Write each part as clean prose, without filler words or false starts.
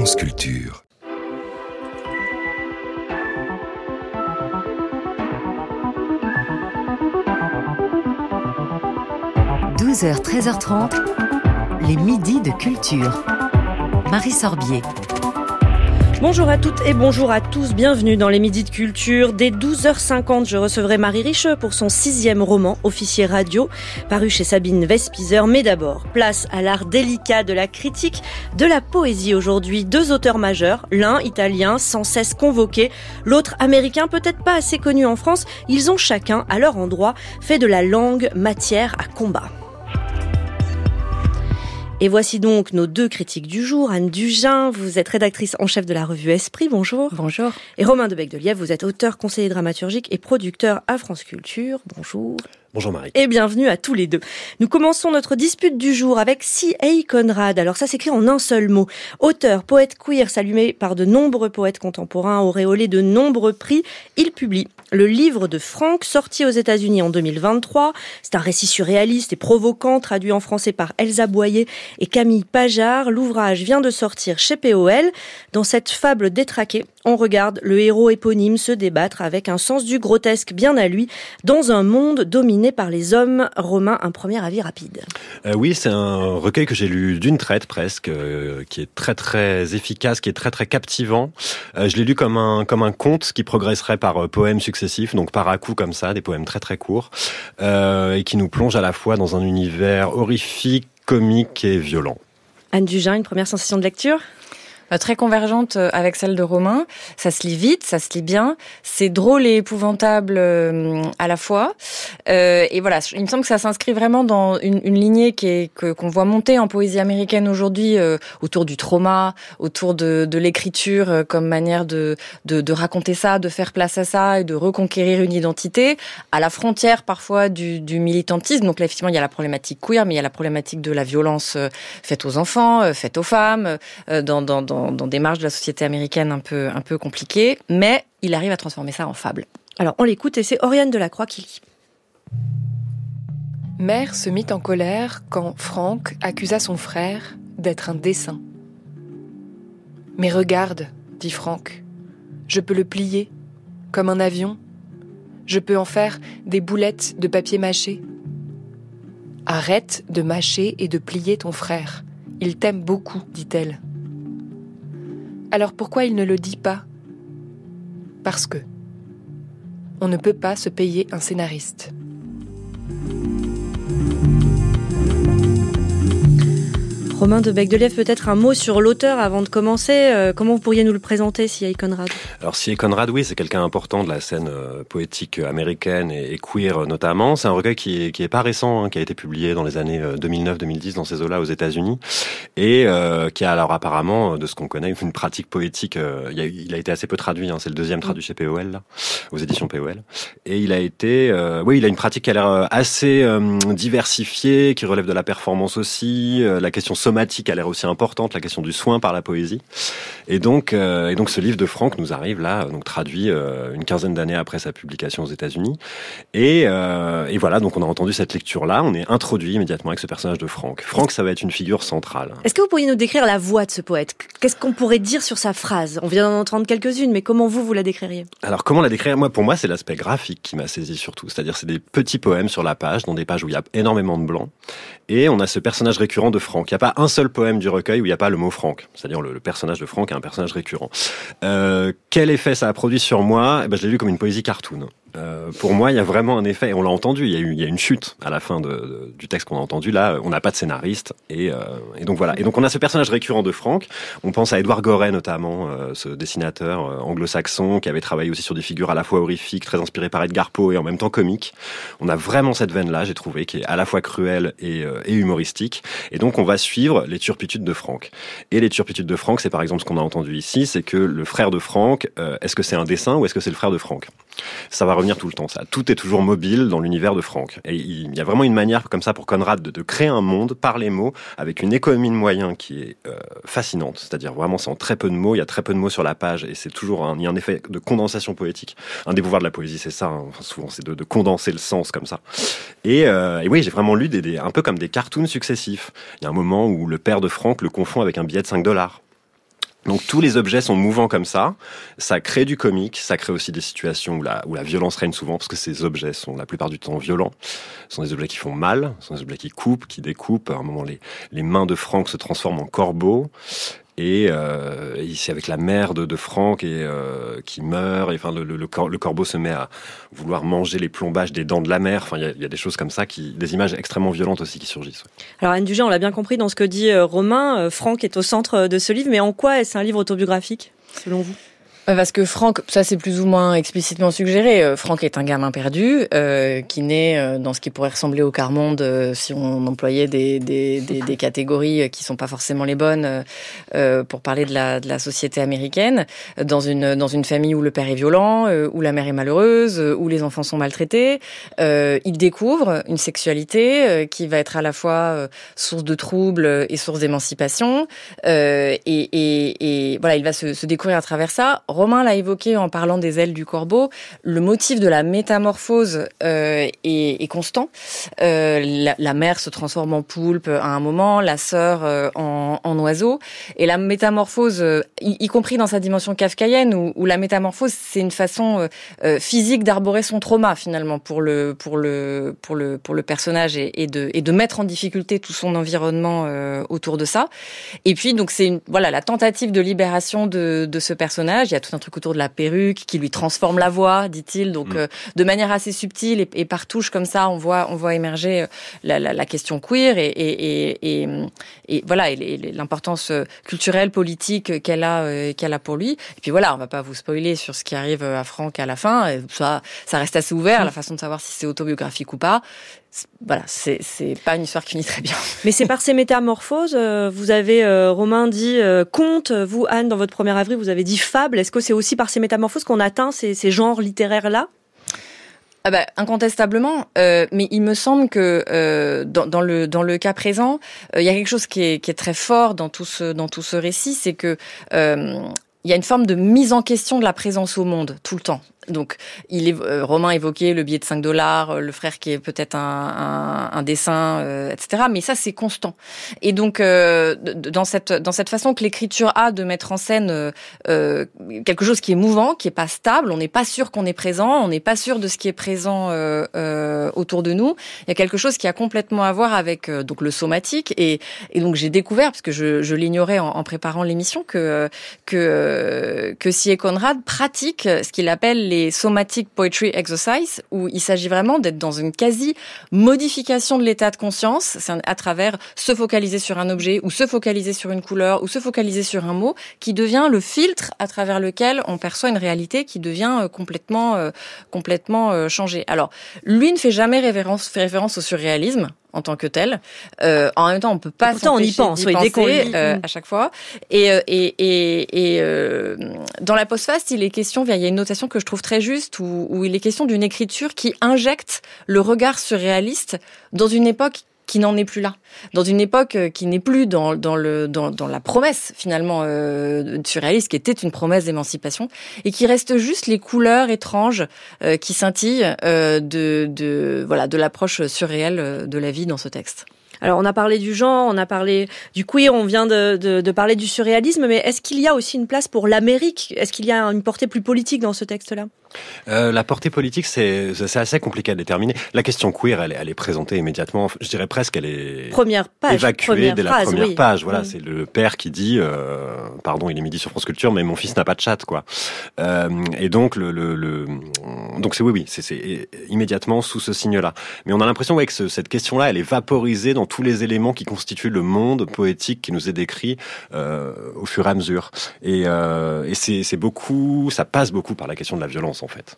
France Culture. « 12h, 13h30, les midis de culture. » Marie Sorbier. Bonjour à toutes et bonjour à tous, bienvenue dans les Midis de Culture. Dès 12h50, je recevrai Marie Richeux pour son 6e roman, Officier radio, paru chez Sabine Vespizer. Mais d'abord, place à l'art délicat de la critique de la poésie aujourd'hui. 2 auteurs majeurs, l'un italien sans cesse convoqué, l'autre américain peut-être pas assez connu en France. Ils ont chacun, à leur endroit, fait de la langue matière à combat. Et voici donc nos 2 critiques du jour. Anne Dugin, vous êtes rédactrice en chef de la revue Esprit, bonjour. Bonjour. Et Romain Debecq-de-Lièvre, vous êtes auteur, conseiller dramaturgique et producteur à France Culture, bonjour. Bonjour Marie. Et bienvenue à tous les 2. Nous commençons notre dispute du jour avec C.A. Conrad. Alors ça s'écrit en un seul mot. Auteur, poète queer, salué par de nombreux poètes contemporains, auréolé de nombreux prix. Il publie le livre de Frank, sorti aux États-Unis en 2023. C'est un récit surréaliste et provoquant, traduit en français par Elsa Boyer et Camille Pajard. L'ouvrage vient de sortir chez POL. Dans cette fable détraquée, on regarde le héros éponyme se débattre avec un sens du grotesque bien à lui dans un monde dominé par les hommes. Romain, un premier avis rapide. Oui, c'est un recueil que j'ai lu d'une traite presque, qui est très très efficace, qui est très très captivant. Je l'ai lu comme un conte qui progresserait par poèmes successifs, donc par à-coups comme ça, des poèmes très très courts, et qui nous plonge à la fois dans un univers horrifique, comique et violent. Anne Dugin, une première sensation de lecture ? Très convergente avec celle de Romain. Ça se lit vite, ça se lit bien. C'est drôle et épouvantable à la fois. Et voilà, il me semble que ça s'inscrit vraiment dans une lignée qu'on voit monter en poésie américaine aujourd'hui, autour du trauma, autour de l'écriture comme manière de raconter ça, de faire place à ça et de reconquérir une identité, à la frontière parfois du militantisme. Donc là, effectivement, il y a la problématique queer, mais il y a la problématique de la violence faite aux enfants, faite aux femmes, dans des marges de la société américaine un peu compliquées, mais il arrive à transformer ça en fable. Alors on l'écoute et c'est Oriane Delacroix qui lit. Mère se mit en colère quand Frank accusa son frère d'être un dessin. « Mais regarde, dit Frank, je peux le plier, comme un avion. Je peux en faire des boulettes de papier mâché. Arrête de mâcher et de plier ton frère. Il t'aime beaucoup, dit-elle. Alors pourquoi il ne le dit pas ? Parce que on ne peut pas se payer un scénariste. Romain Debecq-de-Lièvre, peut-être un mot sur l'auteur avant de commencer. Comment vous pourriez nous le présenter, C.A. Conrad ? Alors C.A. Conrad, oui, c'est quelqu'un important de la scène poétique américaine et queer notamment. C'est un recueil qui est pas récent, qui a été publié dans les années 2009-2010 dans ces eaux-là aux États-Unis et qui a alors apparemment, de ce qu'on connaît, une pratique poétique. Il a été assez peu traduit. C'est le 2e traduit chez POL, là, aux éditions POL. Et il a été, il a une pratique qui a l'air assez diversifiée, qui relève de la performance aussi, la question somatique a l'air aussi importante, la question du soin par la poésie. Et donc ce livre de Frank nous arrive là, donc traduit une quinzaine d'années après sa publication aux États-Unis. Et voilà, donc on a entendu cette lecture-là, on est introduit immédiatement avec ce personnage de Frank. Frank, ça va être une figure centrale. Est-ce que vous pourriez nous décrire la voix de ce poète ? Qu'est-ce qu'on pourrait dire sur sa phrase ? On vient d'en entendre quelques-unes, mais comment vous la décririez ? Alors comment la décrire ? Pour moi, c'est l'aspect graphique qui m'a saisi surtout. C'est-à-dire, c'est des petits poèmes sur la page, dans des pages où il y a énormément de blanc. Et on a ce personnage récurrent de Frank. Il n'y a pas un seul poème du recueil où il n'y a pas le mot Frank. C'est-à-dire le personnage de Frank est un personnage récurrent. Quel effet ça a produit sur moi ? Je l'ai lu comme une poésie cartoon. Pour moi, il y a vraiment un effet, et on l'a entendu, il y a une chute à la fin du texte qu'on a entendu. Là, on n'a pas de scénariste, et donc voilà. Et donc on a ce personnage récurrent de Frank. On pense à Edward Gorey notamment, ce dessinateur anglo-saxon qui avait travaillé aussi sur des figures à la fois horrifiques, très inspirées par Edgar Poe et en même temps comiques. On a vraiment cette veine-là, j'ai trouvé, qui est à la fois cruelle et humoristique. Et donc on va suivre les turpitudes de Frank. Et les turpitudes de Frank, c'est par exemple ce qu'on a entendu ici, c'est que le frère de Frank, est-ce que c'est un dessin ou est-ce que c'est le frère de Frank ? Ça va revenir tout le temps, ça. Tout est toujours mobile dans l'univers de Frank. Et il y a vraiment une manière comme ça pour Conrad de créer un monde par les mots, avec une économie de moyens qui est fascinante. C'est-à-dire vraiment, c'est en très peu de mots, il y a très peu de mots sur la page, et c'est toujours il y a un effet de condensation poétique. Un des pouvoirs de la poésie, c'est ça, souvent, c'est de condenser le sens comme ça. Et oui, j'ai vraiment lu un peu comme des cartoons successifs. Il y a un moment où le père de Frank le confond avec un billet de $5. Donc tous les objets sont mouvants comme ça crée du comique, ça crée aussi des situations où la violence règne souvent, parce que ces objets sont la plupart du temps violents. Ce sont des objets qui font mal, ce sont des objets qui coupent, qui découpent. À un moment, les mains de Franck se transforment en corbeaux. Et c'est avec la mère de Franck qui meurt. Et enfin, le corbeau se met à vouloir manger les plombages des dents de la mère. Enfin, il y a des choses comme ça, des images extrêmement violentes aussi qui surgissent. Alors Anne Dugé, on l'a bien compris dans ce que dit Romain. Franck est au centre de ce livre, mais en quoi est-ce un livre autobiographique, selon vous ? Parce que Franck, ça c'est plus ou moins explicitement suggéré, Franck est un gamin perdu qui naît dans ce qui pourrait ressembler au quart monde si on employait des catégories qui sont pas forcément les bonnes pour parler de la société américaine, dans une famille où le père est violent, où la mère est malheureuse, où les enfants sont maltraités. Il découvre une sexualité qui va être à la fois source de troubles et source d'émancipation et voilà, il va se découvrir à travers ça. Romain l'a évoqué en parlant des ailes du corbeau. Le motif de la métamorphose est constant. La mère se transforme en poulpe à un moment, la sœur en oiseau. Et la métamorphose, y compris dans sa dimension kafkaïenne, où la métamorphose, c'est une façon physique d'arborer son trauma finalement pour le personnage et de mettre en difficulté tout son environnement autour de ça. Et puis donc c'est la tentative de libération de ce personnage. Il y a tout un truc autour de la perruque qui lui transforme la voix, dit-il. Donc, de manière assez subtile et par touche comme ça, on voit émerger la question queer et voilà, et l'importance culturelle, politique qu'elle a pour lui. Et puis voilà, on va pas vous spoiler sur ce qui arrive à Franck à la fin. Ça reste assez ouvert, la façon de savoir si c'est autobiographique ou pas. Voilà, c'est pas une histoire qui finit très bien. Mais c'est par ces métamorphoses, vous avez, Romain, dit conte, vous, Anne, dans votre premier avril, vous avez dit fable. Est-ce que c'est aussi par ces métamorphoses qu'on atteint ces genres littéraires-là ? Incontestablement, mais il me semble que dans le cas présent, il y a quelque chose qui est très fort dans tout ce récit, c'est que il y a une forme de mise en question de la présence au monde tout le temps. Donc, Romain évoquait le billet de $5, le frère qui est peut-être un dessin, etc. Mais ça, c'est constant. Et donc, dans cette façon que l'écriture a de mettre en scène quelque chose qui est mouvant, qui est pas stable, on n'est pas sûr qu'on est présent, on n'est pas sûr de ce qui est présent autour de nous. Il y a quelque chose qui a complètement à voir avec donc le somatique. Et donc, j'ai découvert, parce que je l'ignorais en préparant l'émission, que C.A. Conrad pratique ce qu'il appelle les somatic poetry exercises, où il s'agit vraiment d'être dans une quasi-modification de l'état de conscience, c'est à travers se focaliser sur un objet, ou se focaliser sur une couleur, ou se focaliser sur un mot, qui devient le filtre à travers lequel on perçoit une réalité qui devient complètement changée. Alors, lui ne fait jamais référence au surréalisme, en tant que tel. En même temps, on peut pas s'empêcher d'y penser à chaque fois. Et dans la postface, il y a une notation que je trouve très juste où il est question d'une écriture qui injecte le regard surréaliste dans une époque qui n'en est plus là, dans une époque qui n'est plus dans la promesse finalement surréaliste, qui était une promesse d'émancipation, et qui reste juste les couleurs étranges qui scintillent de l'approche surréelle de la vie dans ce texte. Alors, on a parlé du genre, on a parlé du queer, on vient de parler du surréalisme, mais est-ce qu'il y a aussi une place pour l'Amérique ? Est-ce qu'il y a une portée plus politique dans ce texte-là ? La portée politique, c'est assez compliqué à déterminer. La question queer, elle est présentée immédiatement. Je dirais presque, elle est évacuée dès la première page. Voilà, c'est le père qui dit, pardon, il est midi sur France Culture, mais mon fils n'a pas de chatte, quoi. Et donc donc c'est immédiatement sous ce signe-là. Mais on a l'impression que cette question-là, elle est vaporisée dans tous les éléments qui constituent le monde poétique qui nous est décrit au fur et à mesure. Et c'est beaucoup, ça passe beaucoup par la question de la violence. En fait,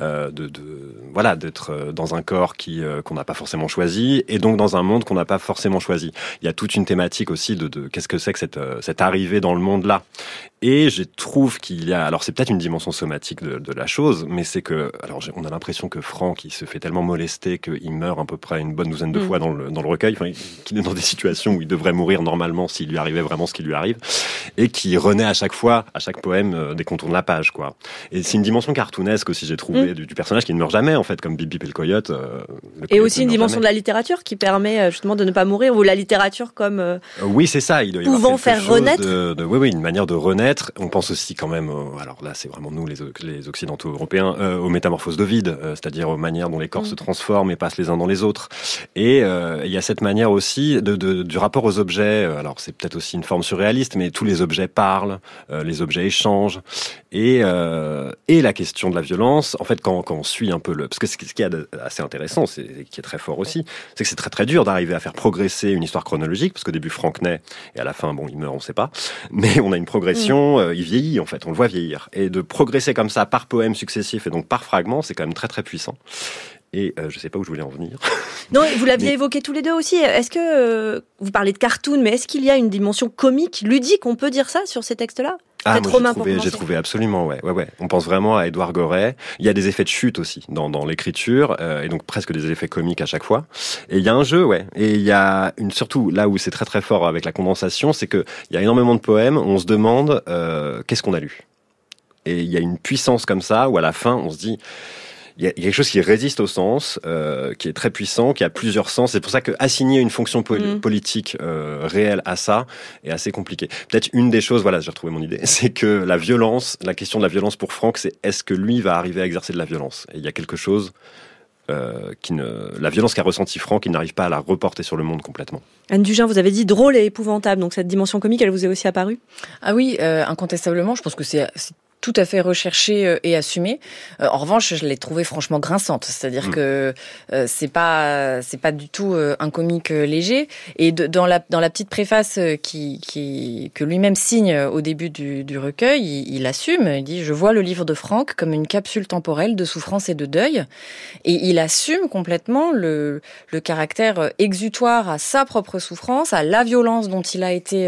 d'être dans un corps qu'on n'a pas forcément choisi, et donc dans un monde qu'on n'a pas forcément choisi. Il y a toute une thématique aussi de qu'est-ce que c'est que cette arrivée dans le monde-là. Et je trouve qu'il y a, alors c'est peut-être une dimension somatique de la chose, mais c'est que, alors on a l'impression que Franck, il se fait tellement molester qu'il meurt à peu près une bonne douzaine de fois dans le recueil, enfin, qu'il est dans des situations où il devrait mourir normalement s'il lui arrivait vraiment ce qui lui arrive, et qui renaît à chaque fois, à chaque poème, des contours de la page, quoi. Et c'est une dimension cartoonesque aussi, j'ai trouvé, du personnage qui ne meurt jamais, en fait, comme Bip Bip et le coyote. Et aussi une dimension de la littérature qui permet justement de ne pas mourir, ou la littérature comme oui, c'est ça, il doit y pouvant avoir faire chose renaître. oui, une manière de renaître. peut-être, on pense aussi quand même, alors là c'est vraiment nous les occidentaux européens, aux métamorphoses d'Ovide, c'est-à-dire aux manières dont les corps se transforment et passent les uns dans les autres. Et il y a cette manière aussi du rapport aux objets, alors c'est peut-être aussi une forme surréaliste, mais tous les objets parlent, les objets échangent, et la question de la violence, en fait quand on suit un peu parce que ce qui est assez intéressant, qui est très fort aussi, c'est que c'est très très dur d'arriver à faire progresser une histoire chronologique, parce qu'au début Franck naît, et à la fin, il meurt, on sait pas, mais on a une progression, il vieillit en fait, on le voit vieillir. Et de progresser comme ça par poème successif et donc par fragment, c'est quand même très très puissant. Et je sais pas où je voulais en venir. Non, vous l'aviez évoqué tous les deux aussi. Est-ce que, vous parlez de cartoon, mais est-ce qu'il y a une dimension comique, ludique, on peut dire ça sur ces textes-là? Ah, moi, j'ai trouvé absolument, ouais. On pense vraiment à Édouard Gorey. Il y a des effets de chute aussi dans l'écriture, et donc presque des effets comiques à chaque fois. Et il y a un jeu, ouais. Et il y a surtout là où c'est très très fort avec la condensation, c'est que il y a énormément de poèmes. On se demande qu'est-ce qu'on a lu. Et il y a une puissance comme ça où à la fin on se dit. Il y a quelque chose qui résiste au sens, qui est très puissant, qui a plusieurs sens. C'est pour ça que assigner une fonction politique réelle à ça est assez compliqué. Peut-être une des choses, voilà, j'ai retrouvé mon idée, c'est que la question de la violence pour Franck, c'est est-ce que lui va arriver à exercer de la violence? Et il y a quelque chose la violence qu'a ressenti Franck, il n'arrive pas à la reporter sur le monde complètement. Anne Dugin, vous avez dit drôle et épouvantable, donc cette dimension comique, elle vous est aussi apparue? Ah oui, incontestablement, je pense que c'est tout à fait recherchée et assumée. En revanche, je l'ai trouvée franchement grinçante. C'est-à-dire que c'est pas du tout un comique léger. Et dans la petite préface que lui-même signe au début du recueil, il assume. Il dit: je vois le livre de Franck comme une capsule temporelle de souffrance et de deuil. Et il assume complètement le caractère exutoire à sa propre souffrance, à la violence dont il a été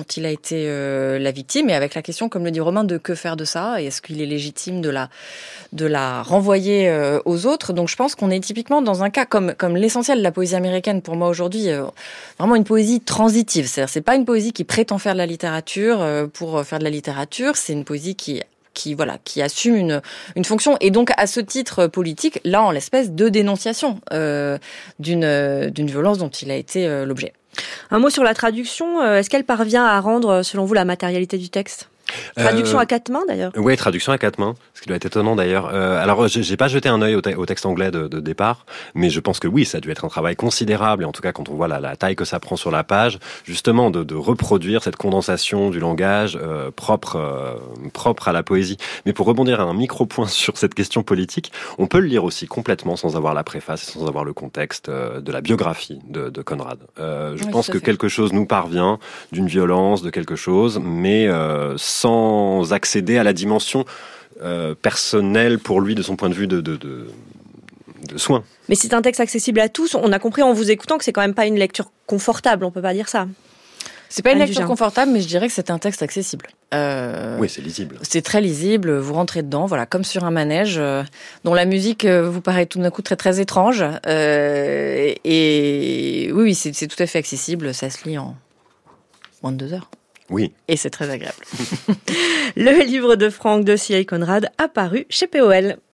la victime, et avec la question, comme le dit Romain, de que faire de ça. Et est-ce qu'il est légitime de la renvoyer aux autres? Donc je pense qu'on est typiquement dans un cas comme l'essentiel de la poésie américaine pour moi aujourd'hui, vraiment une poésie transitive. C'est pas une poésie qui prétend faire de la littérature pour faire de la littérature, c'est une poésie qui assume une fonction, et donc à ce titre politique, là en l'espèce de dénonciation d'une violence dont il a été l'objet. Un mot sur la traduction, est-ce qu'elle parvient à rendre, selon vous, la matérialité du texte? Traduction à quatre mains d'ailleurs. Oui, traduction à quatre mains, ce qui doit être étonnant d'ailleurs. Alors, j'ai pas jeté un œil au texte anglais de départ, mais je pense que oui, ça a dû être un travail considérable, et en tout cas quand on voit la taille que ça prend sur la page, justement de reproduire cette condensation du langage propre à la poésie. Mais pour rebondir à un micro-point sur cette question politique, on peut le lire aussi complètement sans avoir la préface, sans avoir le contexte de la biographie de Conrad. Je pense que quelque chose nous parvient d'une violence, de quelque chose, mais sans accéder à la dimension personnelle pour lui de son point de vue de soin. Mais c'est un texte accessible à tous. On a compris en vous écoutant que c'est quand même pas une lecture confortable, on peut pas dire ça. C'est pas une lecture confortable, mais je dirais que c'est un texte accessible. Oui, c'est lisible. C'est très lisible, vous rentrez dedans, voilà, comme sur un manège, dont la musique vous paraît tout d'un coup très très étrange. Et oui, c'est tout à fait accessible, ça se lit en moins de 2 heures. Oui. Et c'est très agréable. Le livre de Franck de C.A. Conrad a paru chez POL.